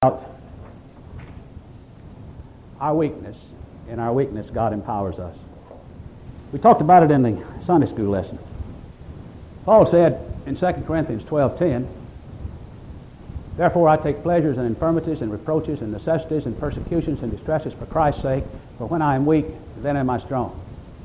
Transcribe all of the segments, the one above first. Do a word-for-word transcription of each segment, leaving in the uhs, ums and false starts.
Our weakness. In our weakness, God empowers us. We talked about it in the Sunday school lesson. Paul said in Second Corinthians twelve ten, "Therefore I take pleasures in infirmities and reproaches and necessities and persecutions and distresses for Christ's sake, for when I am weak, then am I strong."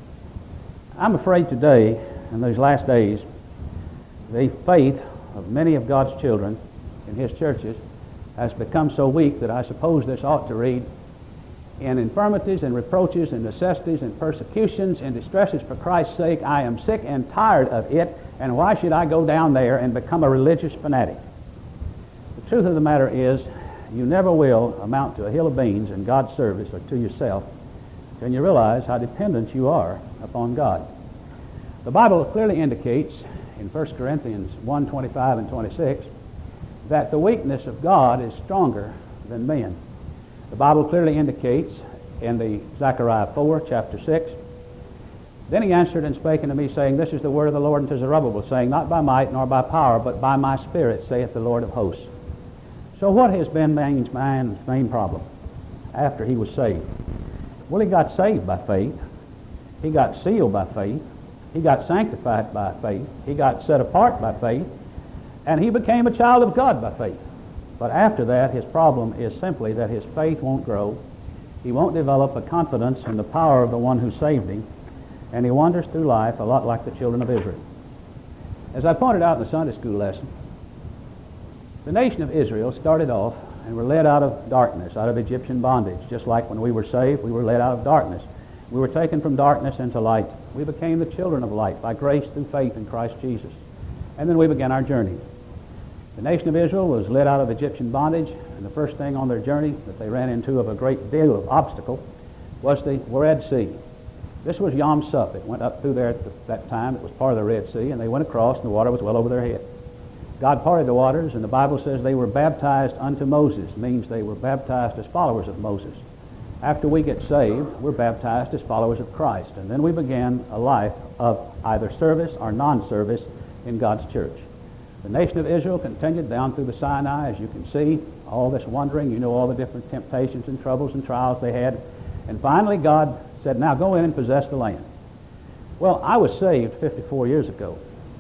I'm afraid today, in these last days, the faith of many of God's children in His churches has become so weak that I suppose this ought to read, "In infirmities and reproaches and necessities and persecutions and distresses for Christ's sake, I am sick and tired of it, and why should I go down there and become a religious fanatic?" The truth of the matter is, you never will amount to a hill of beans in God's service or to yourself when you realize how dependent you are upon God. The Bible clearly indicates in First Corinthians one twenty-five and twenty-six that the weakness of God is stronger than men. The Bible clearly indicates in the Zechariah four, chapter six, "Then he answered and spake unto me, saying, This is the word of the Lord unto Zerubbabel, saying, Not by might nor by power, but by my Spirit, saith the Lord of hosts." So what has been man's, man's main problem after he was saved? Well, he got saved by faith. He got sealed by faith. He got sanctified by faith. He got set apart by faith. And he became a child of God by faith. But after that, his problem is simply that his faith won't grow. He won't develop a confidence in the power of the one who saved him. And he wanders through life a lot like the children of Israel. As I pointed out in the Sunday school lesson, the nation of Israel started off and were led out of darkness, out of Egyptian bondage. Just like when we were saved, we were led out of darkness. We were taken from darkness into light. We became the children of light by grace through faith in Christ Jesus. And then we began our journey. The nation of Israel was led out of Egyptian bondage, and the first thing on their journey that they ran into of a great deal of obstacle was the Red Sea. This was Yam Suf. It went up through there at the, that time. It was part of the Red Sea, and they went across, and the water was well over their head. God parted the waters, and the Bible says they were baptized unto Moses, means they were baptized as followers of Moses. After we get saved, we're baptized as followers of Christ, and then we began a life of either service or non-service in God's church. The nation of Israel continued down through the Sinai, as you can see, all this wandering. You know all the different temptations and troubles and trials they had. And finally God said, "Now go in and possess the land." Well, I was saved fifty-four years ago,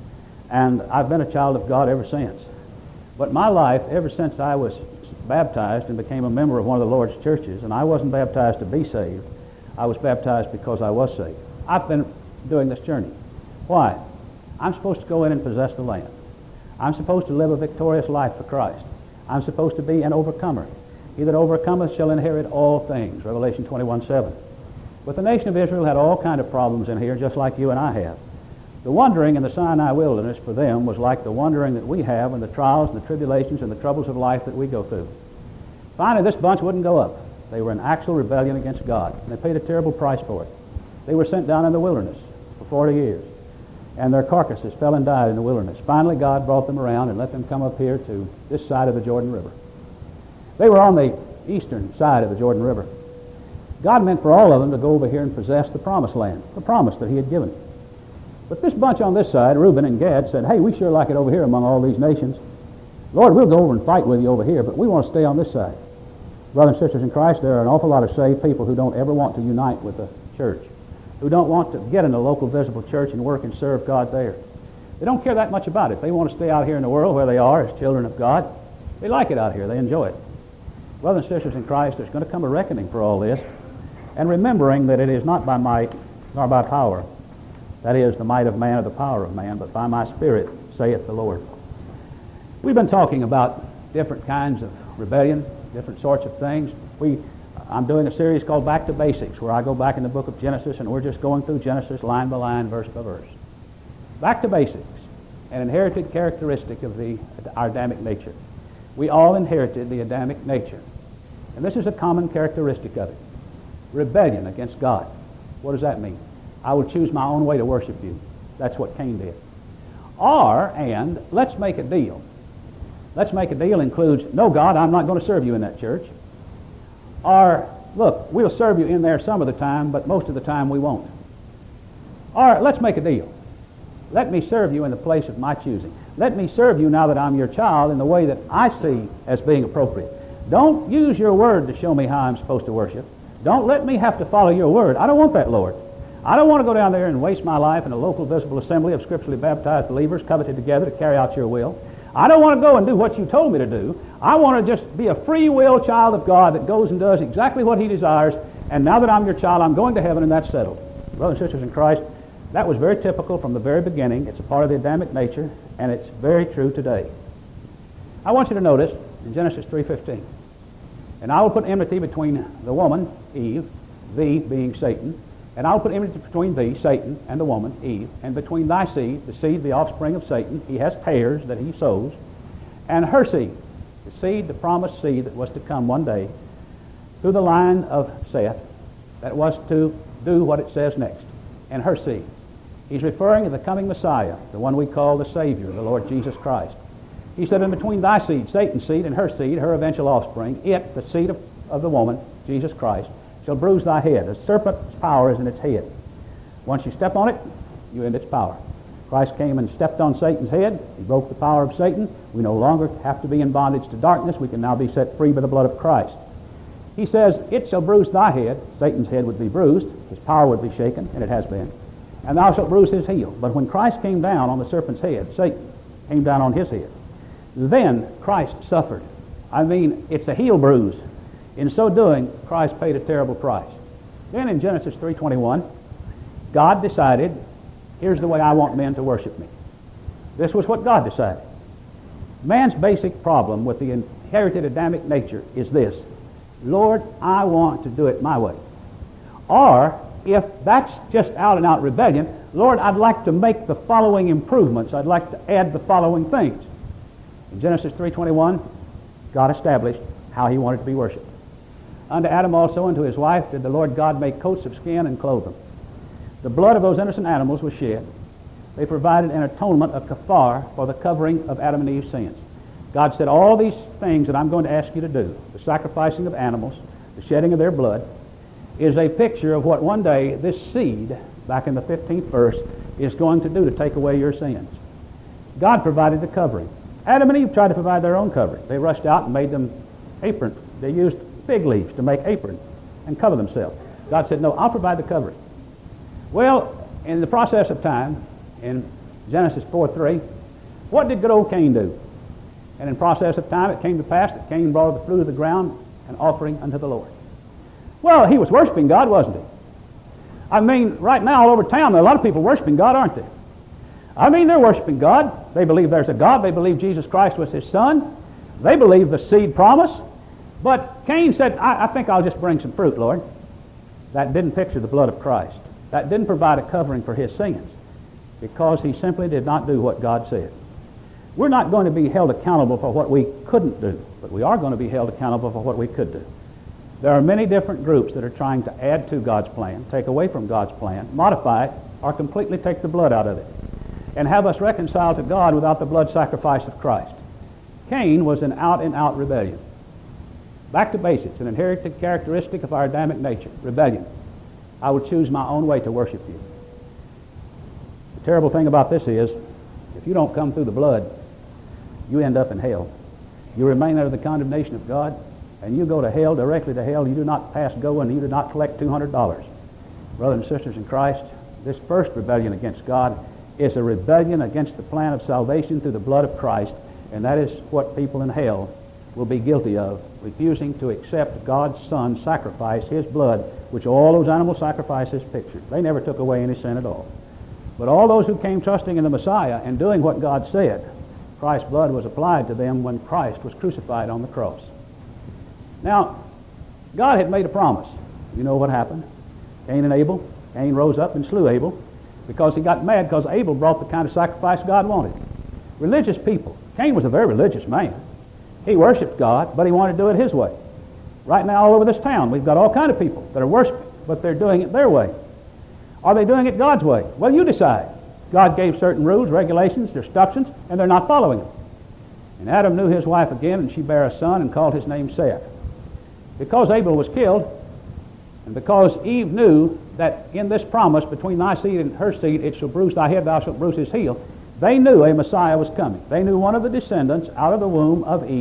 and I've been a child of God ever since. But my life, ever since I was baptized and became a member of one of the Lord's churches, and I wasn't baptized to be saved, I was baptized because I was saved. I've been doing this journey. Why? I'm supposed to go in and possess the land. I'm supposed to live a victorious life for Christ. I'm supposed to be an overcomer. "He that overcometh shall inherit all things," Revelation twenty-one seven. But the nation of Israel had all kind of problems in here, just like you and I have. The wandering in the Sinai wilderness for them was like the wandering that we have in the trials and the tribulations and the troubles of life that we go through. Finally, this bunch wouldn't go up. They were in actual rebellion against God, and they paid a terrible price for it. They were sent down in the wilderness for forty years. And their carcasses fell and died in the wilderness. Finally, God brought them around and let them come up here to this side of the Jordan River. They were on the eastern side of the Jordan River. God meant for all of them to go over here and possess the promised land, the promise that He had given. But this bunch on this side, Reuben and Gad, said, "Hey, we sure like it over here among all these nations. Lord, we'll go over and fight with you over here, but we want to stay on this side." Brothers and sisters in Christ, there are an awful lot of saved people who don't ever want to unite with the church, who don't want to get in a local visible church and work and serve God there. They don't care that much about it. They want to stay out here in the world where they are as children of God. They like it out here. They enjoy it. Brothers and sisters in Christ, there's going to come a reckoning for all this, and remembering that it is not by might nor by power, that is, the might of man or the power of man, but by my Spirit, saith the Lord. We've been talking about different kinds of rebellion, different sorts of things. We I'm doing a series called Back to Basics, where I go back in the book of Genesis, and we're just going through Genesis line by line, verse by verse. Back to basics, an inherited characteristic of the our Adamic nature. We all inherited the Adamic nature, and this is a common characteristic of it. Rebellion against God. What does that mean? I will choose my own way to worship you. That's what Cain did. Or, and, let's make a deal. Let's make a deal includes, no, God, I'm not going to serve you in that church. Or, look, we'll serve you in there some of the time, but most of the time we won't. Or, let's make a deal. Let me serve you in the place of my choosing. Let me serve you now that I'm your child in the way that I see as being appropriate. Don't use your word to show me how I'm supposed to worship. Don't let me have to follow your word. I don't want that, Lord. I don't want to go down there and waste my life in a local visible assembly of scripturally baptized believers coveted together to carry out your will. I don't want to go and do what you told me to do. I want to just be a free will child of God that goes and does exactly what he desires, and now that I'm your child, I'm going to heaven, and that's settled. Brothers and sisters in Christ, that was very typical from the very beginning. It's a part of the Adamic nature, and it's very true today. I want you to notice in Genesis three fifteen, and I will put enmity between the woman, Eve, thee being Satan, and I will put enmity between thee, Satan, and the woman, Eve, and between thy seed, the seed, the offspring of Satan, he has tares that he sows, and her seed, the seed, the promised seed that was to come one day through the line of Seth, that was to do what it says next, and her seed. He's referring to the coming Messiah, the one we call the Savior, the Lord Jesus Christ. He said, in between thy seed, Satan's seed, and her seed, her eventual offspring, it, the seed of, of the woman, Jesus Christ, shall bruise thy head. The serpent's power is in its head. Once you step on it, you end its power. Christ came and stepped on Satan's head. He broke the power of Satan. We no longer have to be in bondage to darkness. We can now be set free by the blood of Christ. He says, it shall bruise thy head. Satan's head would be bruised. His power would be shaken, and it has been. And thou shalt bruise his heel. But when Christ came down on the serpent's head, Satan came down on his head. Then Christ suffered. I mean, it's a heel bruise. In so doing, Christ paid a terrible price. Then in Genesis three twenty-one, God decided, here's the way I want men to worship me. This was what God decided. Man's basic problem with the inherited Adamic nature is this: Lord, I want to do it my way. Or, if that's just out and out rebellion, Lord, I'd like to make the following improvements. I'd like to add the following things. In Genesis three twenty-one, God established how he wanted to be worshipped. Unto Adam also and to his wife did the Lord God make coats of skin and clothe them. The blood of those innocent animals was shed. They provided an atonement of kafar for the covering of Adam and Eve's sins. God said, all these things that I'm going to ask you to do, the sacrificing of animals, the shedding of their blood, is a picture of what one day this seed, back in the fifteenth verse, is going to do to take away your sins. God provided the covering. Adam and Eve tried to provide their own covering. They rushed out and made them aprons. They used fig leaves to make aprons and cover themselves. God said, no, I'll provide the covering. Well, in the process of time, in Genesis four three, what did good old Cain do? And in process of time, it came to pass that Cain brought of the fruit of the ground an offering unto the Lord. Well, he was worshiping God, wasn't he? I mean, right now all over town, there are a lot of people worshiping God, aren't there? I mean, they're worshiping God. They believe there's a God. They believe Jesus Christ was his son. They believe the seed promise. But Cain said, I, I think I'll just bring some fruit, Lord. That didn't picture the blood of Christ. That didn't provide a covering for his sins, because he simply did not do what God said. We're not going to be held accountable for what we couldn't do, but we are going to be held accountable for what we could do. There are many different groups that are trying to add to God's plan, take away from God's plan, modify it, or completely take the blood out of it, and have us reconciled to God without the blood sacrifice of Christ. Cain was an out-and-out rebellion. Back to basics, an inherited characteristic of our Adamic nature, rebellion. I would choose my own way to worship you. The terrible thing about this is, if you don't come through the blood, you end up in hell. You remain under the condemnation of God, and you go to hell, directly to hell. You do not pass go, and you do not collect two hundred dollars. Brothers and sisters in Christ, this first rebellion against God is a rebellion against the plan of salvation through the blood of Christ, and that is what people in hell will be guilty of, refusing to accept God's Son's sacrifice, his blood, which all those animal sacrifices pictured. They never took away any sin at all. But all those who came trusting in the Messiah and doing what God said, Christ's blood was applied to them when Christ was crucified on the cross. Now, God had made a promise. You know what happened? Cain and Abel. Cain rose up and slew Abel because he got mad because Abel brought the kind of sacrifice God wanted. Religious people. Cain was a very religious man. He worshiped God, but he wanted to do it his way. Right now, all over this town, we've got all kinds of people that are worshiping, but they're doing it their way. Are they doing it God's way? Well, you decide. God gave certain rules, regulations, instructions, and they're not following them. And Adam knew his wife again, and she bare a son and called his name Seth. Because Abel was killed, and because Eve knew that in this promise between thy seed and her seed, it shall bruise thy head, thou shalt bruise his heel, they knew a Messiah was coming. They knew one of the descendants out of the womb of Eve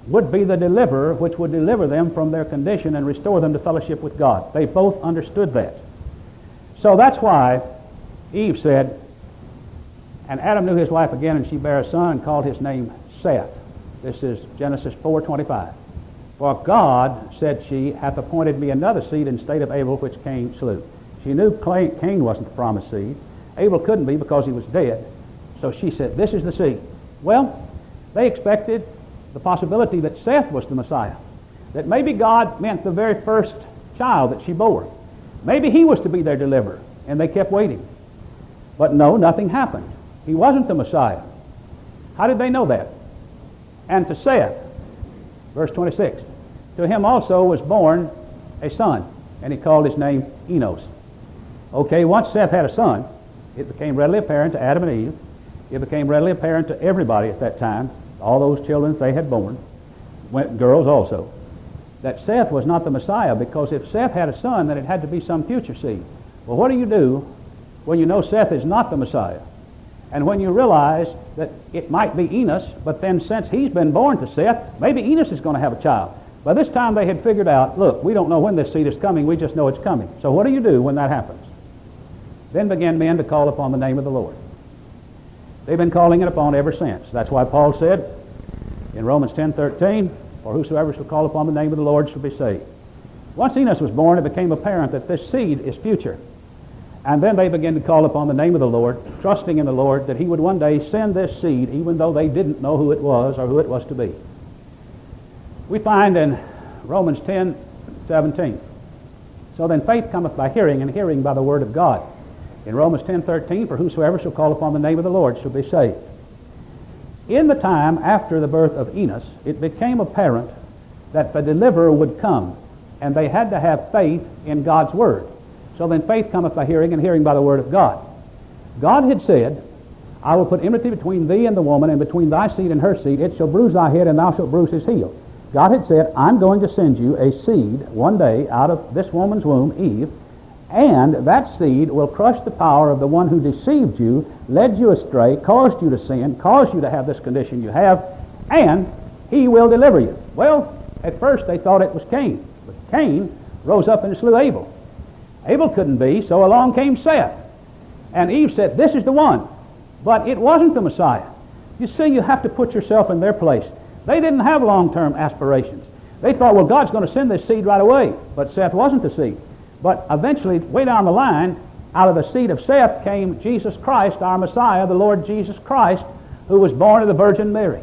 would be the deliverer, which would deliver them from their condition and restore them to fellowship with God. They both understood that. So that's why Eve said, and Adam knew his wife again, and she bare a son and called his name Seth. This is Genesis four twenty-five. For God, said she, hath appointed me another seed instead of Abel, which Cain slew. She knew Cain wasn't the promised seed. Abel couldn't be because he was dead. So she said, this is the seed. Well, they expected the possibility that Seth was the Messiah. That maybe God meant the very first child that she bore. Maybe he was to be their deliverer. And they kept waiting. But no, nothing happened. He wasn't the Messiah. How did they know that? And to Seth, verse twenty-six, to him also was born a son, and he called his name Enos. Okay, once Seth had a son, it became readily apparent to Adam and Eve. It became readily apparent to everybody at that time, all those children they had born, went, girls also, that Seth was not the Messiah, because if Seth had a son, then it had to be some future seed. Well, what do you do when you know Seth is not the Messiah? And when you realize that it might be Enos, but then since he's been born to Seth, maybe Enos is going to have a child. By this time they had figured out, look, we don't know when this seed is coming, we just know it's coming. So what do you do when that happens? Then began men to call upon the name of the Lord. They've been calling it upon ever since. That's why Paul said in Romans ten thirteen, for whosoever shall call upon the name of the Lord shall be saved. Once Enos was born, it became apparent that this seed is future. And then they began to call upon the name of the Lord, trusting in the Lord that he would one day send this seed, even though they didn't know who it was or who it was to be. We find in Romans ten seventeen, so then faith cometh by hearing, and hearing by the word of God. In Romans ten thirteen, for whosoever shall call upon the name of the Lord shall be saved. In the time after the birth of Enos, it became apparent that the deliverer would come, and they had to have faith in God's word. So then faith cometh by hearing, and hearing by the word of God. God had said, I will put enmity between thee and the woman, and between thy seed and her seed. It shall bruise thy head, and thou shalt bruise his heel. God had said, I'm going to send you a seed one day out of this woman's womb, Eve, and that seed will crush the power of the one who deceived you, led you astray, caused you to sin, caused you to have this condition you have, and he will deliver you. Well, at first they thought it was Cain, but Cain rose up and slew Abel. Abel couldn't be, so along came Seth. And Eve said, this is the one. But it wasn't the Messiah. You see, you have to put yourself in their place. They didn't have long-term aspirations. They thought, well, God's going to send this seed right away. But Seth wasn't the seed. But eventually, way down the line, out of the seed of Seth came Jesus Christ, our Messiah, the Lord Jesus Christ, who was born of the Virgin Mary.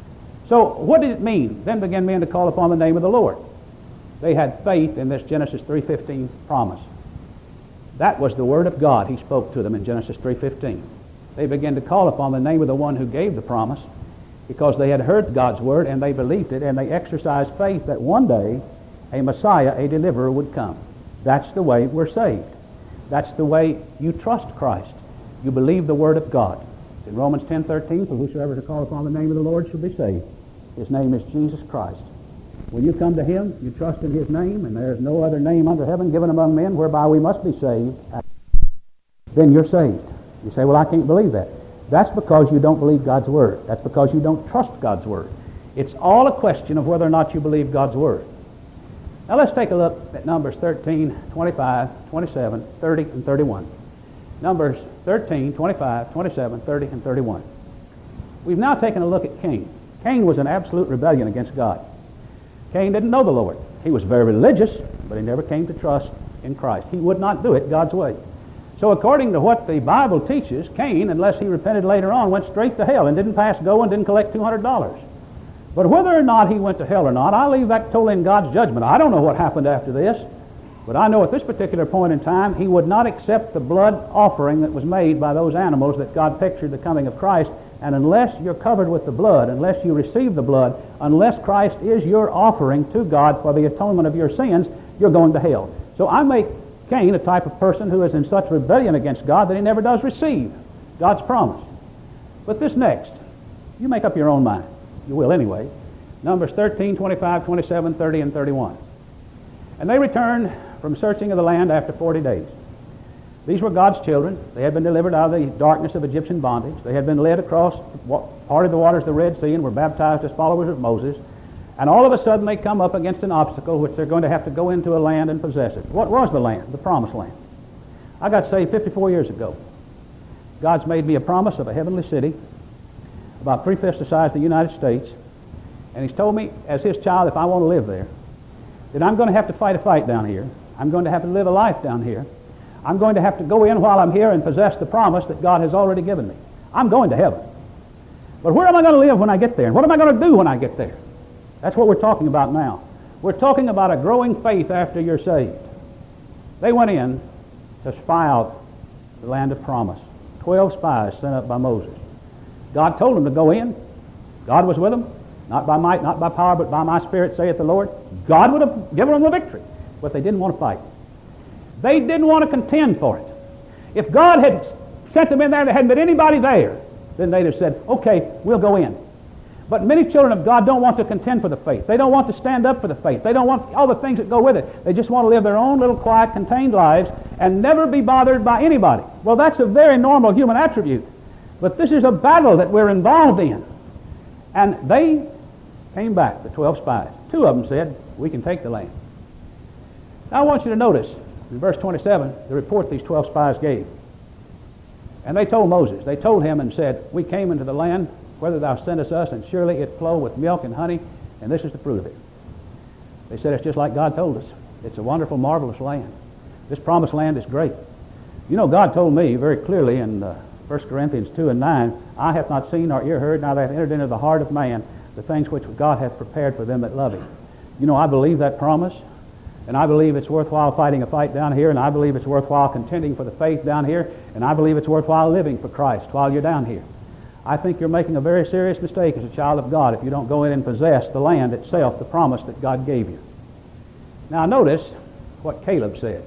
So what did it mean? Then began men to call upon the name of the Lord. They had faith in this Genesis three fifteen promise. That was the word of God he spoke to them in Genesis three fifteen. They began to call upon the name of the one who gave the promise, because they had heard God's word and they believed it, and they exercised faith that one day a Messiah, a deliverer, would come. That's the way we're saved. That's the way you trust Christ. You believe the word of God. In Romans ten thirteen, for whosoever shall call upon the name of the Lord shall be saved. His name is Jesus Christ. When you come to him, you trust in his name, and there is no other name under heaven given among men whereby we must be saved. Then you're saved. You say, well, I can't believe that. That's because you don't believe God's word. That's because you don't trust God's word. It's all a question of whether or not you believe God's word. Now let's take a look at Numbers thirteen, twenty-five, twenty-seven, thirty, and thirty-one. Numbers thirteen, twenty-five, twenty-seven, thirty, and thirty-one. We've now taken a look at Cain. Cain was in absolute rebellion against God. Cain didn't know the Lord. He was very religious, but he never came to trust in Christ. He would not do it God's way. So according to what the Bible teaches, Cain, unless he repented later on, went straight to hell and didn't pass go and didn't collect two hundred dollars. But whether or not he went to hell or not, I leave that totally in God's judgment. I don't know what happened after this, but I know at this particular point in time, he would not accept the blood offering that was made by those animals that God pictured the coming of Christ. And unless you're covered with the blood, unless you receive the blood, unless Christ is your offering to God for the atonement of your sins, you're going to hell. So I make Cain a type of person who is in such rebellion against God that he never does receive God's promise. But this next, you make up your own mind. You will anyway. Numbers thirteen, twenty-five, twenty-seven, thirty, and thirty-one. And they returned from searching of the land after forty days. These were God's children. They had been delivered out of the darkness of Egyptian bondage. They had been led across part of the waters of the Red Sea and were baptized as followers of Moses. And all of a sudden they come up against an obstacle which they're going to have to go into a land and possess it. What was the land? The promised land. I got saved fifty-four years ago. God's made me a promise of a heavenly city, about three-fifths the size of the United States, and He's told me, as His child, if I want to live there, that I'm going to have to fight a fight down here. I'm going to have to live a life down here. I'm going to have to go in while I'm here and possess the promise that God has already given me. I'm going to heaven. But where am I going to live when I get there? And what am I going to do when I get there? That's what we're talking about now. We're talking about a growing faith after you're saved. They went in to spy out the land of promise. Twelve spies sent up by Moses. God told them to go in. God was with them. Not by might, not by power, but by my Spirit, saith the Lord. God would have given them the victory, but they didn't want to fight. They didn't want to contend for it. If God had sent them in there and there hadn't been anybody there, then they'd have said, okay, we'll go in. But many children of God don't want to contend for the faith. They don't want to stand up for the faith. They don't want all the things that go with it. They just want to live their own little quiet, contained lives and never be bothered by anybody. Well, that's a very normal human attribute. But this is a battle that we're involved in. And they came back, the twelve spies. Two of them said, we can take the land. Now I want you to notice, in verse twenty-seven, the report these twelve spies gave. And they told Moses, they told him and said, we came into the land, whether thou sendest us, and surely it flow with milk and honey, and this is the fruit of it. They said, it's just like God told us. It's a wonderful, marvelous land. This promised land is great. You know, God told me very clearly in uh, First Corinthians two and nine, eye hath not seen nor ear heard, neither hath entered into the heart of man the things which God hath prepared for them that love Him. You know, I believe that promise, and I believe it's worthwhile fighting a fight down here, and I believe it's worthwhile contending for the faith down here, and I believe it's worthwhile living for Christ while you're down here. I think you're making a very serious mistake as a child of God if you don't go in and possess the land itself, the promise that God gave you. Now notice what Caleb said.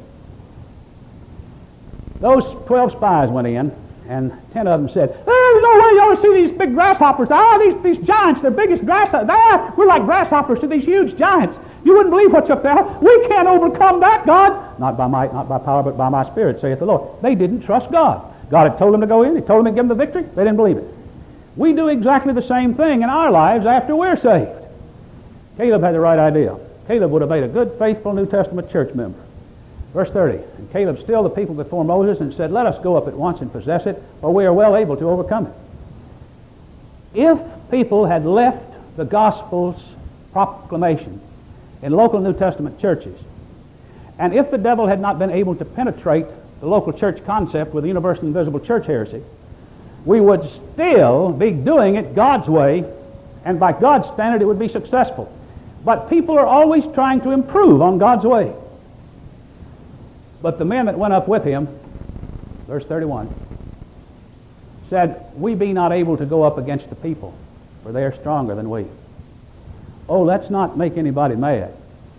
Those twelve spies went in, and ten of them said, there's no way you ought to see these big grasshoppers. Ah, these, these giants, they're biggest grasshoppers. Ah, we're like grasshoppers to these huge giants. You wouldn't believe what's up there. We can't overcome that, God. Not by might, not by power, but by my Spirit, saith the Lord. They didn't trust God. God had told them to go in. He told them to give them the victory. They didn't believe it. We do exactly the same thing in our lives after we're saved. Caleb had the right idea. Caleb would have made a good, faithful New Testament church member. Verse thirty, and Caleb stilled the people before Moses and said, let us go up at once and possess it, for we are well able to overcome it. If people had left the gospel's proclamation in local New Testament churches, and if the devil had not been able to penetrate the local church concept with the universal invisible church heresy, we would still be doing it God's way, and by God's standard it would be successful. But people are always trying to improve on God's way. But the men that went up with him, verse thirty-one, said, we be not able to go up against the people, for they are stronger than we. Oh, let's not make anybody mad.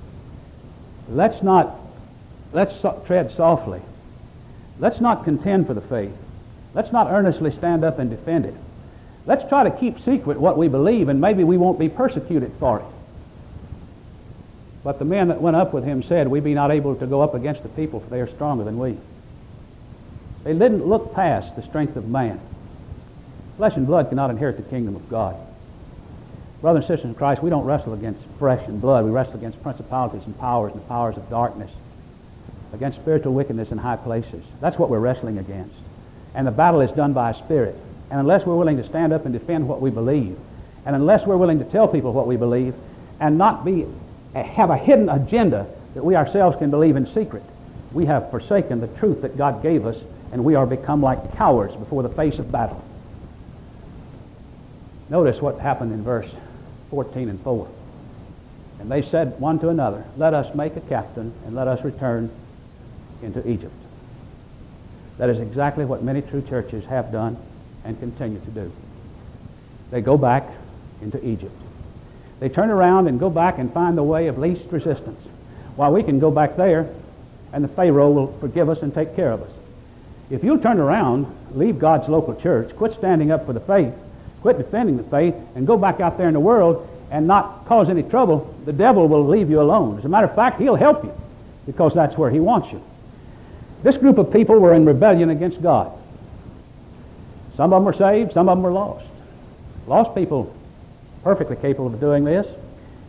Let's not, let's so- tread softly. Let's not contend for the faith. Let's not earnestly stand up and defend it. Let's try to keep secret what we believe, and maybe we won't be persecuted for it. But the men that went up with him said, we be not able to go up against the people, for they are stronger than we. They didn't look past the strength of man. Flesh and blood cannot inherit the kingdom of God. Brothers and sisters in Christ, we don't wrestle against flesh and blood. We wrestle against principalities and powers and powers of darkness, against spiritual wickedness in high places. That's what we're wrestling against. And the battle is done by a spirit. And unless we're willing to stand up and defend what we believe, and unless we're willing to tell people what we believe, and not be have a hidden agenda that we ourselves can believe in secret, we have forsaken the truth that God gave us, and we are become like cowards before the face of battle. Notice what happened in verse fourteen and four. And they said one to another, let us make a captain, and let us return into Egypt. That is exactly what many true churches have done and continue to do. They go back into Egypt. They turn around and go back and find the way of least resistance. While we can go back there, and the Pharaoh will forgive us and take care of us. If you turn around, leave God's local church, quit standing up for the faith, quit defending the faith, and go back out there in the world and not cause any trouble, the devil will leave you alone. As a matter of fact, he'll help you, because that's where he wants you. This group of people were in rebellion against God. Some of them were saved, some of them were lost. Lost people, perfectly capable of doing this.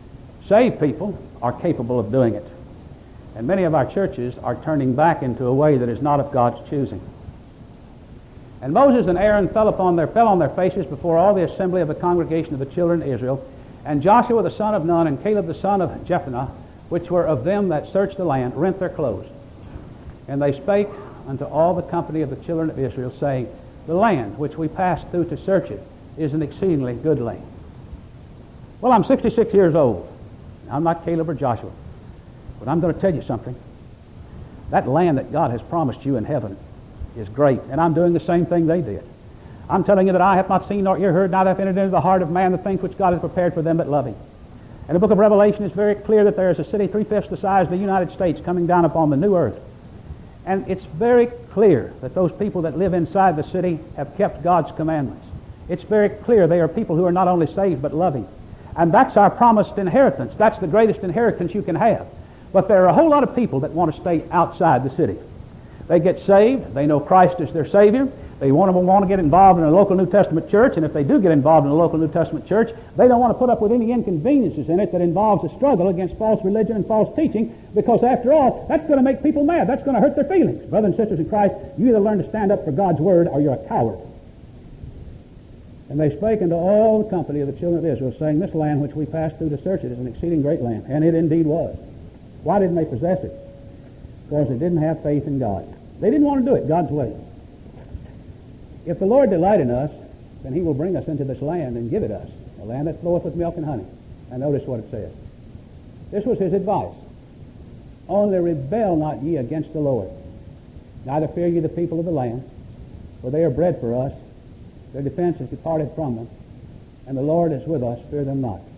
Saved people are capable of doing it. And many of our churches are turning back into a way that is not of God's choosing. And Moses and Aaron fell upon their fell on their faces before all the assembly of the congregation of the children of Israel, and Joshua the son of Nun and Caleb the son of Jephunneh, which were of them that searched the land, rent their clothes. And they spake unto all the company of the children of Israel, saying, The land which we passed through to search it is an exceedingly good land. Well, I'm sixty-six years old. I'm not Caleb or Joshua. But I'm going to tell you something. That land that God has promised you in heaven is great, and I'm doing the same thing they did. I'm telling you that I have not seen nor ear heard, neither have entered into the heart of man the things which God has prepared for them that love him. And the book of Revelation is very clear that there is a city three-fifths the size of the United States coming down upon the new earth. And it's very clear that those people that live inside the city have kept God's commandments. It's very clear they are people who are not only saved but loving. And that's our promised inheritance. That's the greatest inheritance you can have. But there are a whole lot of people that want to stay outside the city. They get saved. They know Christ is their Savior. They want to, want to get involved in a local New Testament church, and if they do get involved in a local New Testament church, they don't want to put up with any inconveniences in it that involves a struggle against false religion and false teaching, because after all, that's going to make people mad. That's going to hurt their feelings. Brothers and sisters in Christ, you either learn to stand up for God's Word or you're a coward. And they spake unto all the company of the children of Israel, saying, This land which we passed through to search it is an exceeding great land. And it indeed was. Why didn't they possess it? Because they didn't have faith in God. They didn't want to do it God's way. If the Lord delight in us, then he will bring us into this land and give it us, a land that floweth with milk and honey. And notice what it says. This was his advice. Only rebel not ye against the Lord. Neither fear ye the people of the land, for they are bread for us. Their defense is departed from them, and the Lord is with us. Fear them not.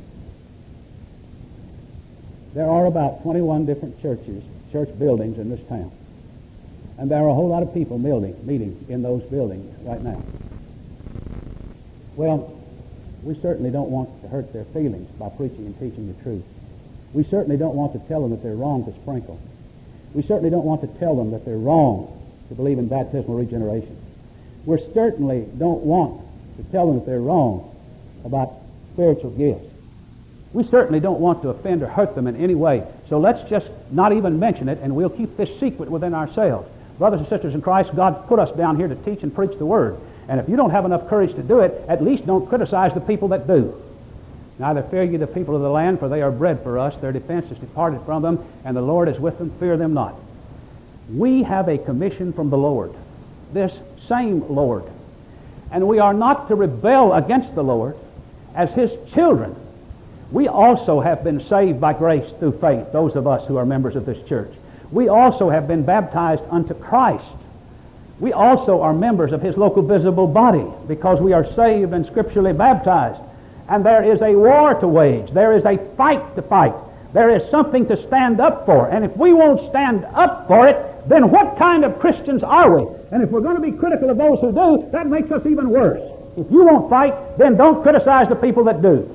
There are about twenty-one different churches, church buildings in this town. And there are a whole lot of people meeting, meeting in those buildings right now. Well, we certainly don't want to hurt their feelings by preaching and teaching the truth. We certainly don't want to tell them that they're wrong to sprinkle. We certainly don't want to tell them that they're wrong to believe in baptismal regeneration. We certainly don't want to tell them that they're wrong about spiritual gifts. We certainly don't want to offend or hurt them in any way. So let's just not even mention it, and we'll keep this secret within ourselves. Brothers and sisters in Christ, God put us down here to teach and preach the Word. And if you don't have enough courage to do it, at least don't criticize the people that do. Neither fear ye the people of the land, for they are bread for us. Their defense is departed from them, and the Lord is with them. Fear them not. We have a commission from the Lord, this same Lord. And we are not to rebel against the Lord as his children. We also have been saved by grace through faith, those of us who are members of this church. We also have been baptized unto Christ. We also are members of his local visible body because we are saved and scripturally baptized. And there is a war to wage. There is a fight to fight. There is something to stand up for. And if we won't stand up for it, then what kind of Christians are we? And if we're going to be critical of those who do, that makes us even worse. If you won't fight, then don't criticize the people that do.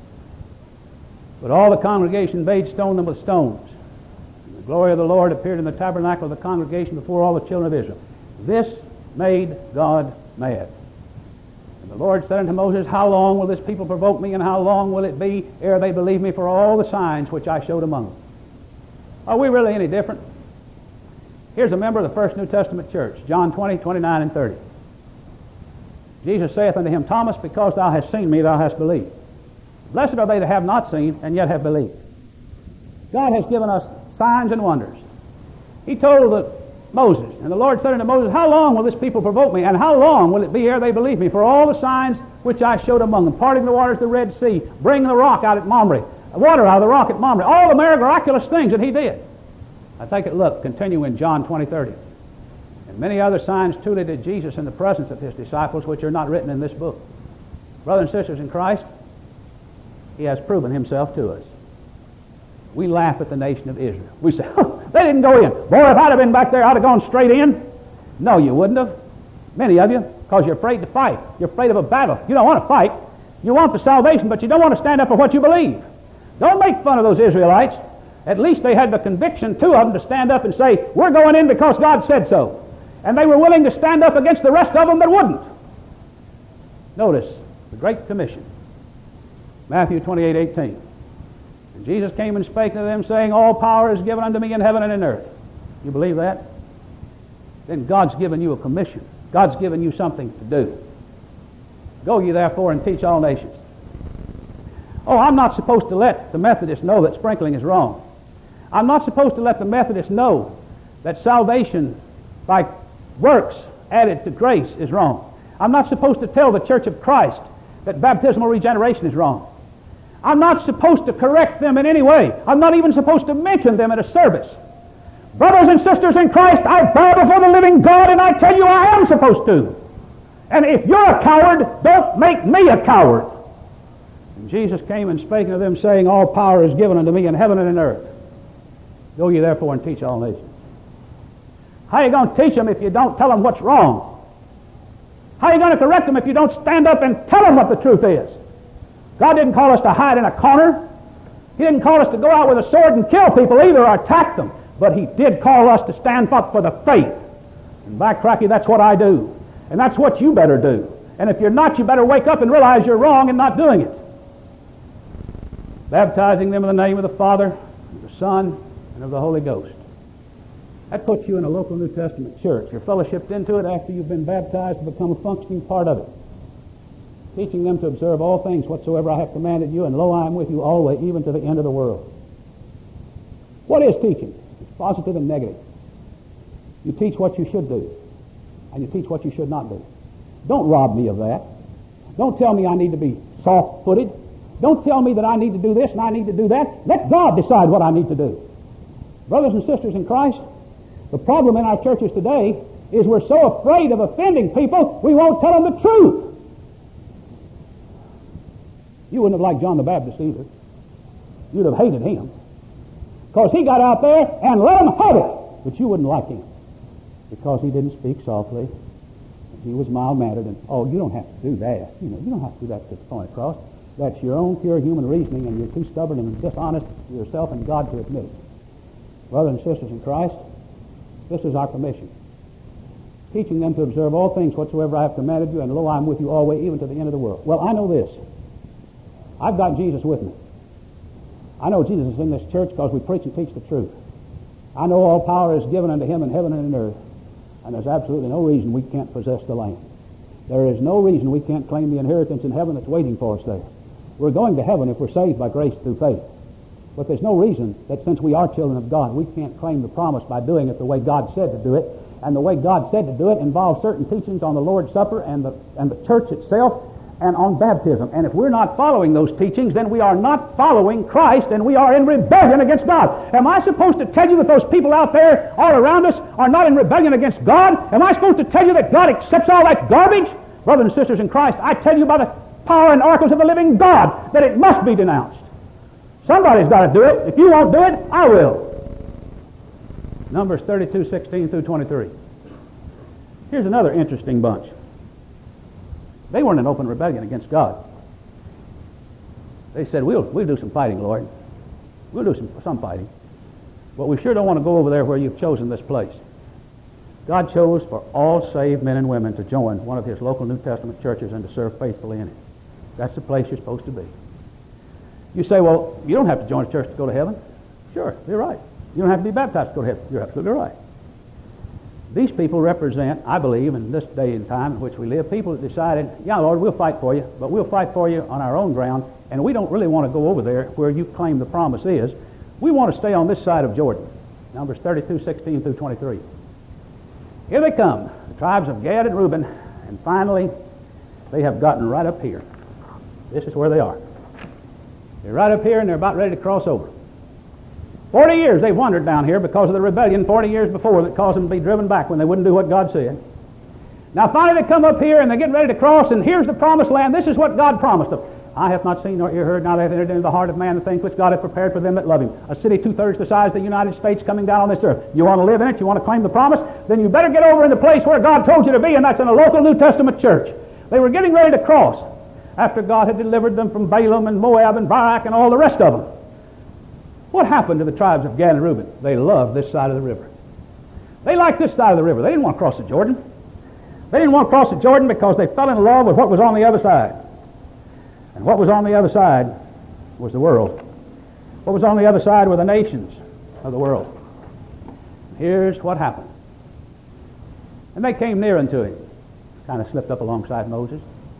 But all the congregation bade stone them with stones. And the glory of the Lord appeared in the tabernacle of the congregation before all the children of Israel. This made God mad. And the Lord said unto Moses, How long will this people provoke me, and how long will it be ere they believe me for all the signs which I showed among them? Are we really any different? Here's a member of the First New Testament Church, John twenty, twenty-nine, and thirty. Jesus saith unto him, Thomas, because thou hast seen me, thou hast believed. Blessed are they that have not seen, and yet have believed. God has given us signs and wonders. He told the Moses, and the Lord said unto Moses, How long will this people provoke me, and how long will it be ere they believe me for all the signs which I showed among them, parting the waters of the Red Sea, bringing the rock out at Mamre, water out of the rock at Mamre, all the miraculous things that he did. I take it, look, continue in John twenty, thirty. And many other signs truly did Jesus in the presence of his disciples, which are not written in this book. Brothers and sisters in Christ, he has proven himself to us. We laugh at the nation of Israel. We say, oh, they didn't go in. Boy, if I'd have been back there, I'd have gone straight in. No, you wouldn't have. Many of you, because you're afraid to fight. You're afraid of a battle. You don't want to fight. You want the salvation, but you don't want to stand up for what you believe. Don't make fun of those Israelites. At least they had the conviction, two of them, to stand up and say, we're going in because God said so. And they were willing to stand up against the rest of them that wouldn't. Notice the Great Commission. Matthew twenty-eight, eighteen. And Jesus came and spake to them, saying, All power is given unto me in heaven and in earth. You believe that? Then God's given you a commission. God's given you something to do. Go ye therefore and teach all nations. Oh, I'm not supposed to let the Methodists know that sprinkling is wrong. I'm not supposed to let the Methodists know that salvation by works added to grace is wrong. I'm not supposed to tell the Church of Christ that baptismal regeneration is wrong. I'm not supposed to correct them in any way. I'm not even supposed to mention them at a service. Brothers and sisters in Christ, I bow before the living God, and I tell you I am supposed to. And if you're a coward, don't make me a coward. And Jesus came and spake unto them, saying, All power is given unto me in heaven and in earth. Go ye therefore and teach all nations. How are you going to teach them if you don't tell them what's wrong? How are you going to correct them if you don't stand up and tell them what the truth is? God didn't call us to hide in a corner. He didn't call us to go out with a sword and kill people either or attack them. But He did call us to stand up for the faith. And by cracky, that's what I do. And that's what you better do. And if you're not, you better wake up and realize you're wrong in not doing it. Baptizing them in the name of the Father, of the Son, and of the Holy Ghost. That puts you in a local New Testament church. You're fellowshipped into it after you've been baptized to become a functioning part of it. Teaching them to observe all things whatsoever I have commanded you, and lo, I am with you always, even to the end of the world. What is teaching? It's positive and negative. You teach what you should do, and you teach what you should not do. Don't rob me of that. Don't tell me I need to be soft-footed. Don't tell me that I need to do this and I need to do that. Let God decide what I need to do. Brothers and sisters in Christ, the problem in our churches today is we're so afraid of offending people, we won't tell them the truth. You wouldn't have liked John the Baptist either. You'd have hated him. Because he got out there and let them have it. But you wouldn't like him. Because he didn't speak softly. He was mild-mannered. And, oh, you don't have to do that. You know, you don't have to do that to get the point across. That's your own pure human reasoning, and you're too stubborn and dishonest to yourself and God to admit it. Brothers and sisters in Christ, this is our commission. Teaching them to observe all things whatsoever I have commanded you, and lo, I am with you always, even to the end of the world. Well, I know this. I've got Jesus with me. I know Jesus is in this church because we preach and teach the truth. I know all power is given unto him in heaven and in earth, and there's absolutely no reason we can't possess the land. There is no reason we can't claim the inheritance in heaven that's waiting for us there. We're going to heaven if we're saved by grace through faith. But there's no reason that since we are children of God, we can't claim the promise by doing it the way God said to do it. And the way God said to do it involves certain teachings on the Lord's Supper and the, and the church itself and on baptism. And if we're not following those teachings, then we are not following Christ and we are in rebellion against God. Am I supposed to tell you that those people out there all around us are not in rebellion against God? Am I supposed to tell you that God accepts all that garbage? Brothers and sisters in Christ, I tell you by the power and oracles of the living God that it must be denounced. Somebody's got to do it. If you won't do it, I will. Numbers thirty-two, sixteen through twenty-three. Here's another interesting bunch. They weren't in open rebellion against God. They said, we'll, we'll do some fighting, Lord. We'll do some, some fighting. But we sure don't want to go over there where you've chosen this place. God chose for all saved men and women to join one of his local New Testament churches and to serve faithfully in it. That's the place you're supposed to be. You say, well, you don't have to join a church to go to heaven. Sure, you're right. You don't have to be baptized to go to heaven. You're absolutely right. These people represent, I believe, in this day and time in which we live, people that decided, yeah, Lord, we'll fight for you, but we'll fight for you on our own ground, and we don't really want to go over there where you claim the promise is. We want to stay on this side of Jordan. Numbers thirty-two, sixteen through twenty-three. Here they come, the tribes of Gad and Reuben, and finally, they have gotten right up here. This is where they are. They're right up here, and they're about ready to cross over. Forty years they've wandered down here because of the rebellion forty years before that caused them to be driven back when they wouldn't do what God said. Now finally they come up here, and they're getting ready to cross, and here's the promised land. This is what God promised them. I have not seen nor ear heard, now they have entered into the heart of man the things which God hath prepared for them that love him. A city two-thirds the size of the United States coming down on this earth. You want to live in it? You want to claim the promise? Then you better get over in the place where God told you to be, and that's in a local New Testament church. They were getting ready to cross after God had delivered them from Balaam and Moab and Barak and all the rest of them. What happened to the tribes of Gad and Reuben? They loved this side of the river. They liked this side of the river. They didn't want to cross the Jordan. They didn't want to cross the Jordan because they fell in love with what was on the other side. And what was on the other side was the world. What was on the other side were the nations of the world. Here's what happened. And they came near unto him. Kind of slipped up alongside Moses.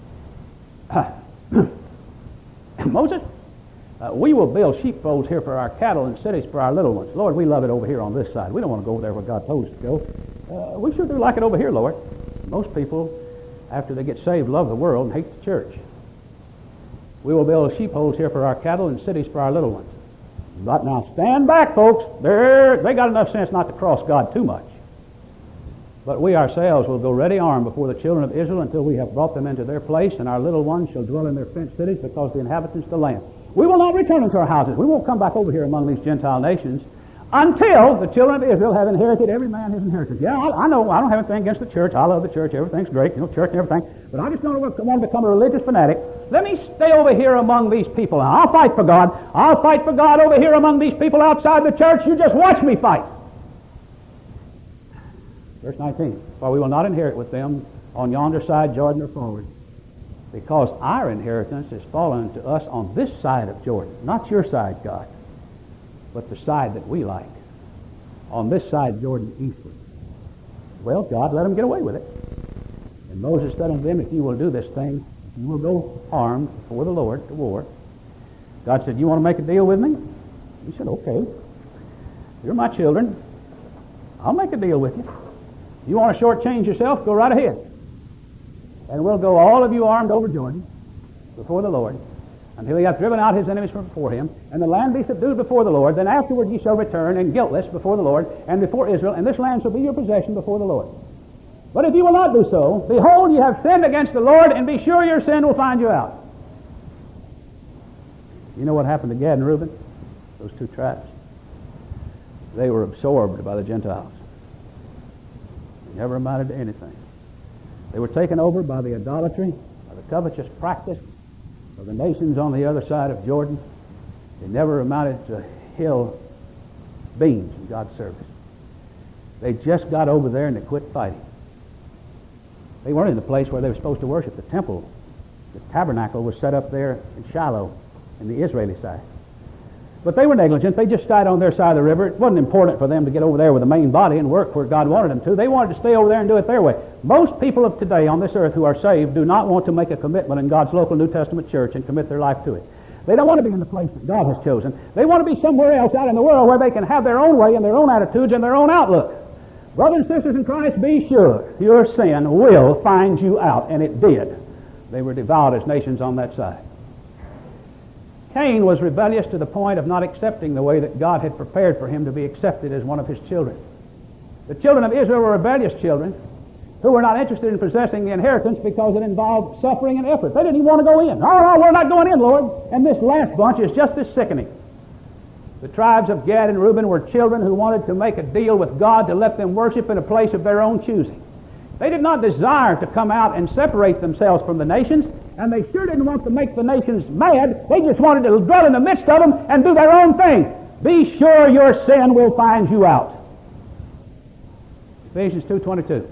Moses, uh, we will build sheepfolds here for our cattle and cities for our little ones. Lord, we love it over here on this side. We don't want to go over there where God told us to go. Uh, we sure do like it over here, Lord. Most people, after they get saved, love the world and hate the church. We will build sheepfolds here for our cattle and cities for our little ones. But now stand back, folks. They're, they got enough sense not to cross God too much. But we ourselves will go ready armed before the children of Israel until we have brought them into their place, and our little ones shall dwell in their fenced cities, because the inhabitants of the land. We will not return into our houses. We won't come back over here among these Gentile nations until the children of Israel have inherited every man his inheritance. Yeah, I, I know, I don't have anything against the church. I love the church. Everything's great, you know, church and everything. But I just don't want to become a religious fanatic. Let me stay over here among these people. Now, I'll fight for God. I'll fight for God over here among these people outside the church. You just watch me fight. Verse nineteen, for we will not inherit with them on yonder side Jordan or forward, because our inheritance is fallen to us on this side of Jordan. Not your side, God, but the side that we like. On this side Jordan eastward. Well, God let them get away with it. And Moses said unto them, if you will do this thing, you will go armed before the Lord to war. God said, you want to make a deal with me? He said, okay. You're my children. I'll make a deal with you. You want to shortchange yourself? Go right ahead. And we'll go all of you armed over Jordan before the Lord until he hath driven out his enemies from before him, and the land be subdued before the Lord. Then afterward ye shall return, and guiltless before the Lord and before Israel, and this land shall be your possession before the Lord. But if you will not do so, behold, ye have sinned against the Lord, and be sure your sin will find you out. You know what happened to Gad and Reuben? Those two tribes. They were absorbed by the Gentiles. They never amounted to anything. They were taken over by the idolatry, by the covetous practice of the nations on the other side of Jordan. They never amounted to hill beans in God's service. They just got over there and they quit fighting. They weren't in the place where they were supposed to worship. The temple, the tabernacle was set up there in Shiloh in the Israeli side. But they were negligent. They just stayed on their side of the river. It wasn't important for them to get over there with the main body and work where God wanted them to. They wanted to stay over there and do it their way. Most people of today on this earth who are saved do not want to make a commitment in God's local New Testament church and commit their life to it. They don't want to be in the place that God has chosen. They want to be somewhere else out in the world where they can have their own way and their own attitudes and their own outlook. Brothers and sisters in Christ, be sure your sin will find you out, and it did. They were devoured as nations on that side. Cain was rebellious to the point of not accepting the way that God had prepared for him to be accepted as one of his children. The children of Israel were rebellious children who were not interested in possessing the inheritance because it involved suffering and effort. They didn't even want to go in. Oh, no, we're not going in, Lord. And this last bunch is just as sickening. The tribes of Gad and Reuben were children who wanted to make a deal with God to let them worship in a place of their own choosing. They did not desire to come out and separate themselves from the nations, and they sure didn't want to make the nations mad. They just wanted to dwell in the midst of them and do their own thing. Be sure your sin will find you out. Ephesians two twenty-two.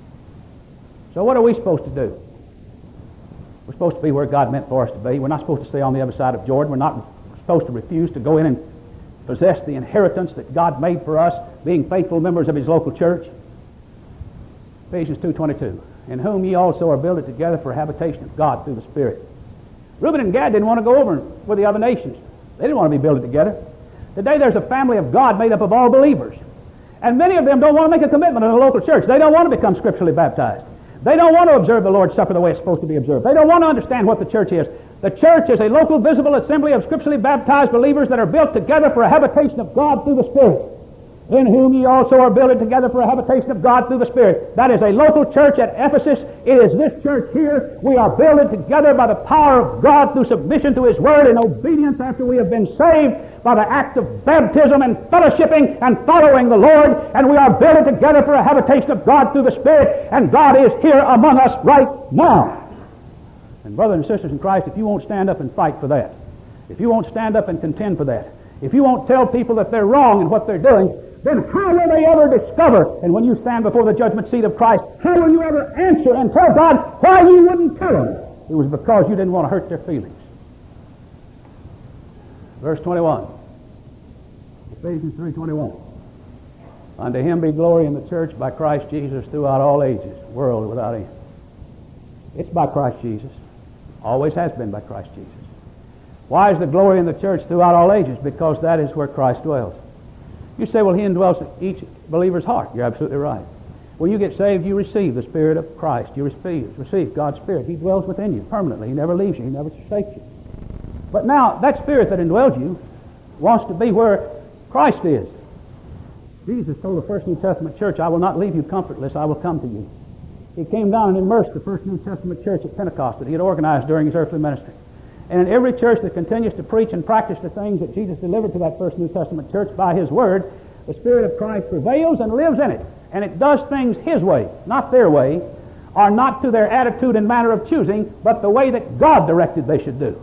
So what are we supposed to do? We're supposed to be where God meant for us to be. We're not supposed to stay on the other side of Jordan. We're not supposed to refuse to go in and possess the inheritance that God made for us, being faithful members of his local church. Ephesians two twenty-two. In whom ye also are builded together for a habitation of God through the Spirit. Reuben and Gad didn't want to go over with the other nations. They didn't want to be builded together. Today there's a family of God made up of all believers. And many of them don't want to make a commitment in a local church. They don't want to become scripturally baptized. They don't want to observe the Lord's Supper the way it's supposed to be observed. They don't want to understand what the church is. The church is a local visible assembly of scripturally baptized believers that are built together for a habitation of God through the Spirit. In whom ye also are builded together for a habitation of God through the Spirit. That is a local church at Ephesus. It is this church here. We are builded together by the power of God through submission to his word and obedience after we have been saved by the act of baptism and fellowshipping and following the Lord. And we are builded together for a habitation of God through the Spirit. And God is here among us right now. And brothers and sisters in Christ, if you won't stand up and fight for that, if you won't stand up and contend for that, if you won't tell people that they're wrong in what they're doing, then how will they ever discover? And when you stand before the judgment seat of Christ, how will you ever answer and tell God why you wouldn't tell them? It was because you didn't want to hurt their feelings. Verse twenty-one. Ephesians three twenty-one. Unto him be glory in the church by Christ Jesus throughout all ages, world without end. It's by Christ Jesus. Always has been by Christ Jesus. Why is the glory in the church throughout all ages? Because that is where Christ dwells. You say, well, he indwells each believer's heart. You're absolutely right. When you get saved, you receive the Spirit of Christ. You receive, receive God's Spirit. He dwells within you permanently. He never leaves you. He never forsakes you. But now, that Spirit that indwells you wants to be where Christ is. Jesus told the first New Testament church, I will not leave you comfortless. I will come to you. He came down and immersed the first New Testament church at Pentecost that he had organized during his earthly ministry. And in every church that continues to preach and practice the things that Jesus delivered to that first New Testament church by his word, the Spirit of Christ prevails and lives in it. And it does things his way, not their way, or not to their attitude and manner of choosing, but the way that God directed they should do.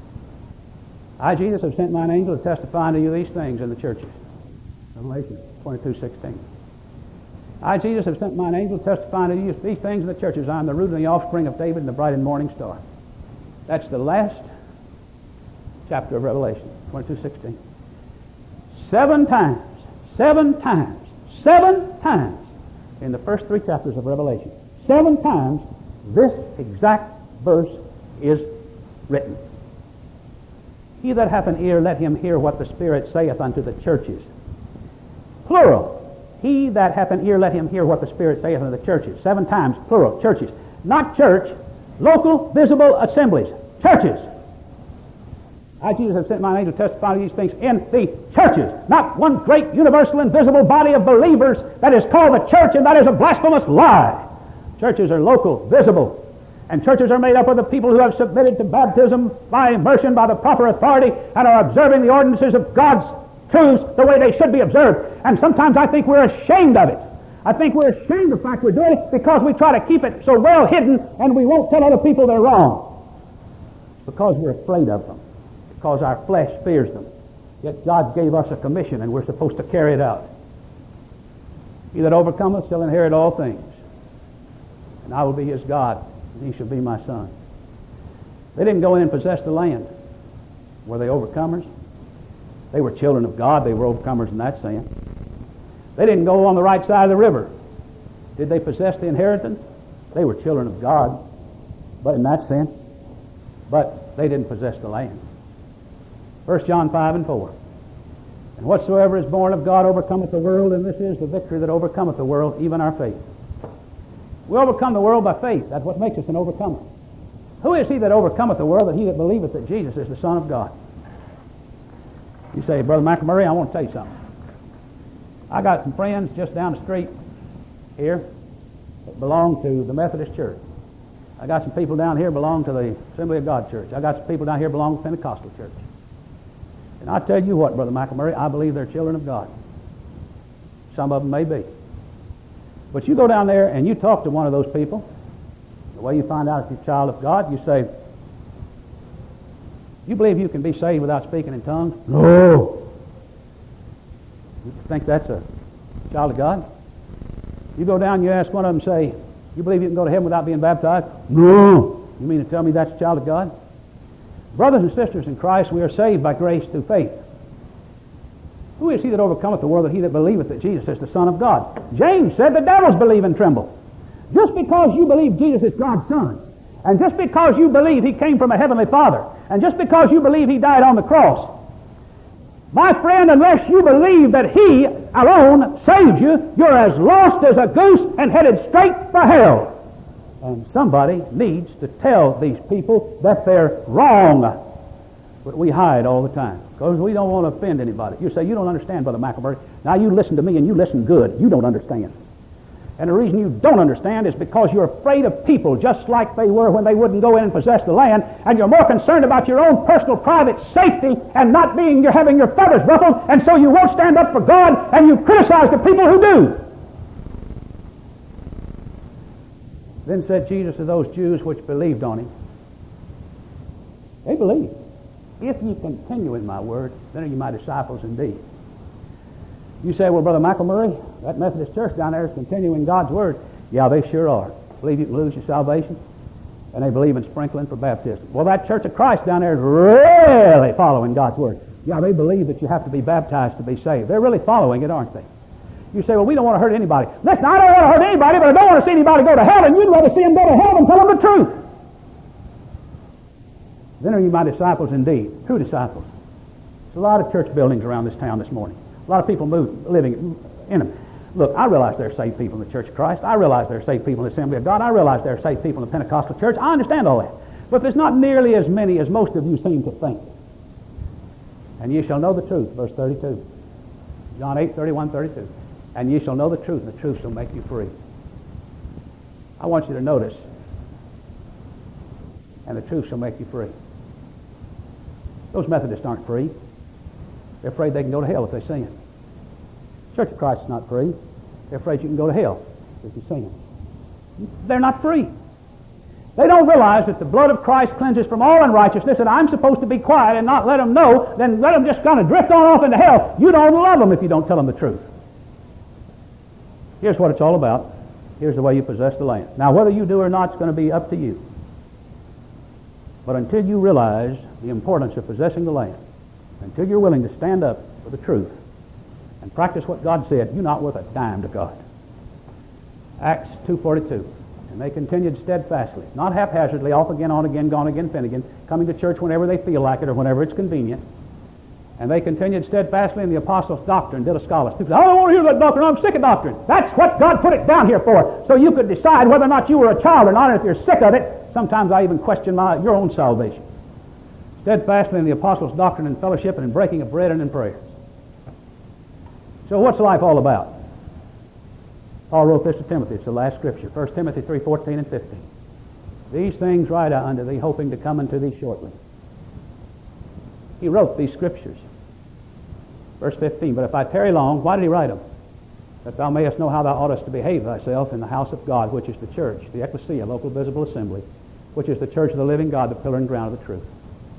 I, Jesus, have sent mine angel to testify unto you these things in the churches. Revelation twenty-two sixteen. I, Jesus, have sent mine angel to testify unto you these things in the churches. I am the root and the offspring of David and the bright and morning star. That's the last chapter of Revelation, twenty-two sixteen. Seven times, seven times, seven times in the first three chapters of Revelation, seven times this exact verse is written. He that hath an ear, let him hear what the Spirit saith unto the churches. Plural. He that hath an ear, let him hear what the Spirit saith unto the churches. Seven times, plural, churches. Not church, local, visible assemblies. Churches. I, Jesus, have sent mine angel to testify to these things in the churches. Not one great universal invisible body of believers that is called the church, and that is a blasphemous lie. Churches are local, visible. And churches are made up of the people who have submitted to baptism by immersion by the proper authority and are observing the ordinances of God's truths the way they should be observed. And sometimes I think we're ashamed of it. I think we're ashamed of the fact we're doing it because we try to keep it so well hidden and we won't tell other people they're wrong. Because we're afraid of them. Because our flesh fears them. Yet God gave us a commission and we're supposed to carry it out. He that overcometh shall inherit all things. And I will be his God, and he shall be my son. They didn't go in and possess the land. Were they overcomers? They were children of God. They were overcomers in that sense. They didn't go on the right side of the river. Did they possess the inheritance? They were children of God, but in that sense. But they didn't possess the land. First John five and four. And whatsoever is born of God overcometh the world, and this is the victory that overcometh the world, even our faith. We overcome the world by faith. That's what makes us an overcomer. Who is he that overcometh the world? That he that believeth that Jesus is the Son of God. You say, Brother McElmurray, I want to tell you something. I got some friends just down the street here that belong to the Methodist Church. I got some people down here belong to the Assembly of God Church. I got some people down here belong to the Pentecostal Church. And I tell you what, Brother McElmurray, I believe they're children of God. Some of them may be. But you go down there and you talk to one of those people, the way you find out if you're a child of God, you say, you believe you can be saved without speaking in tongues? No. You think that's a child of God? You go down and you ask one of them, say, you believe you can go to heaven without being baptized? No. You mean to tell me that's a child of God? Brothers and sisters in Christ, we are saved by grace through faith. Who is he that overcometh the world? That he that believeth that Jesus is the Son of God. James said the devils believe and tremble. Just because you believe Jesus is God's Son, and just because you believe he came from a heavenly Father, and just because you believe he died on the cross, my friend, unless you believe that he alone saves you, you're as lost as a goose and headed straight for hell. And somebody needs to tell these people that they're wrong. But we hide all the time because we don't want to offend anybody. You say, you don't understand, Brother McElmurray. Now you listen to me and you listen good. You don't understand. And the reason you don't understand is because you're afraid of people just like they were when they wouldn't go in and possess the land, and you're more concerned about your own personal private safety and not being you're having your feathers ruffled, and so you won't stand up for God and you criticize the people who do. Then said Jesus to those Jews which believed on him, they believed. If you continue in my word, then are you my disciples indeed. You say, well, Brother McElmurray, that Methodist church down there is continuing God's word. Yeah, they sure are. Believe you can lose your salvation? And they believe in sprinkling for baptism. Well, that Church of Christ down there is really following God's word. Yeah, they believe that you have to be baptized to be saved. They're really following it, aren't they? You say, well, we don't want to hurt anybody. Listen, I don't want to hurt anybody, but I don't want to see anybody go to hell, and you'd rather see them go to hell than tell them the truth. Then are you my disciples indeed, true disciples. There's a lot of church buildings around this town this morning. A lot of people move, living in them. Look, I realize there are saved people in the Church of Christ. I realize there are saved people in the Assembly of God. I realize there are saved people in the Pentecostal church. I understand all that. But there's not nearly as many as most of you seem to think. And ye shall know the truth, verse thirty-two. John eight, thirty-one, thirty-two. And ye shall know the truth, and the truth shall make you free. I want you to notice, and the truth shall make you free. Those Methodists aren't free. They're afraid they can go to hell if they sin. Church of Christ is not free. They're afraid you can go to hell if you sin. They're not free. They don't realize that the blood of Christ cleanses from all unrighteousness, and I'm supposed to be quiet and not let them know, then let them just kind of drift on off into hell. You don't love them if you don't tell them the truth. Here's what it's all about. Here's the way you possess the land. Now, whether you do or not is going to be up to you. But until you realize the importance of possessing the land, until you're willing to stand up for the truth and practice what God said, you're not worth a dime to God. Acts two forty-two. And they continued steadfastly, not haphazardly, off again, on again, gone again, fin again, coming to church whenever they feel like it or whenever it's convenient. And they continued steadfastly in the apostles' doctrine, didaskalos. People say, I don't want to hear that doctrine, I'm sick of doctrine. That's what God put it down here for, so you could decide whether or not you were a child or not, and if you're sick of it, sometimes I even question my, your own salvation. Steadfastly in the apostles' doctrine and fellowship and in breaking of bread and in prayer. So what's life all about? Paul wrote this to Timothy. It's the last scripture. First Timothy three, fourteen and fifteen. These things write I unto thee, hoping to come unto thee shortly. He wrote these scriptures. Verse fifteen. But if I tarry long, why did he write them? That thou mayest know how thou oughtest to behave thyself in the house of God, which is the church, the ecclesia, local visible assembly, which is the church of the living God, the pillar and ground of the truth.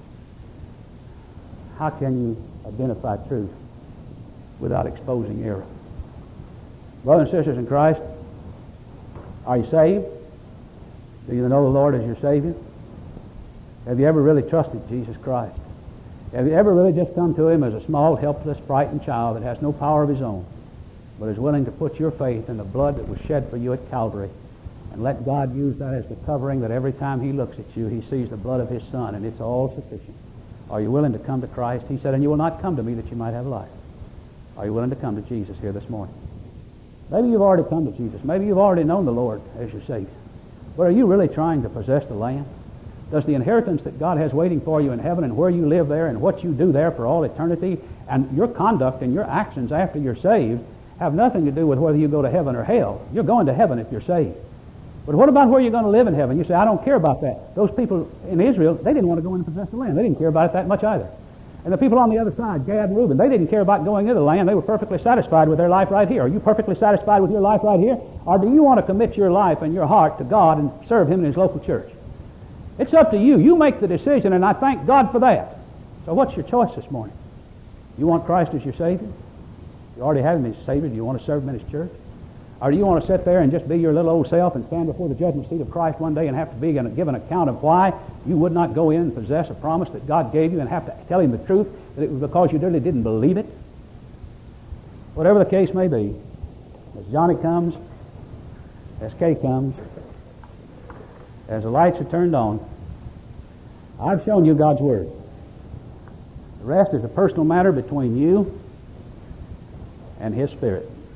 How can you identify truth without exposing error? Brothers and sisters in Christ, are you saved? Do you know the Lord as your Savior? Have you ever really trusted Jesus Christ? Have you ever really just come to Him as a small, helpless, frightened child that has no power of his own, but is willing to put your faith in the blood that was shed for you at Calvary, and let God use that as the covering that every time He looks at you, He sees the blood of His Son, and it's all sufficient? Are you willing to come to Christ? He said, and you will not come to me that you might have life. Are you willing to come to Jesus here this morning? Maybe you've already come to Jesus. Maybe you've already known the Lord as your Savior. But are you really trying to possess the land? Does the inheritance that God has waiting for you in heaven and where you live there and what you do there for all eternity and your conduct and your actions after you're saved have nothing to do with whether you go to heaven or hell? You're going to heaven if you're saved. But what about where you're going to live in heaven? You say, I don't care about that. Those people in Israel, they didn't want to go in and possess the land. They didn't care about it that much either. And the people on the other side, Gad and Reuben, they didn't care about going into the land. They were perfectly satisfied with their life right here. Are you perfectly satisfied with your life right here? Or do you want to commit your life and your heart to God and serve Him in His local church? It's up to you. You make the decision, and I thank God for that. So what's your choice this morning? You want Christ as your Savior? You already have Him as Savior. Do you want to serve Him in His church? Or do you want to sit there and just be your little old self and stand before the judgment seat of Christ one day and have to be and give an account of why you would not go in and possess a promise that God gave you and have to tell Him the truth, that it was because you really didn't believe it? Whatever the case may be, as Johnny comes, as Kay comes, as the lights are turned on, I've shown you God's Word. The rest is a personal matter between you and His Spirit.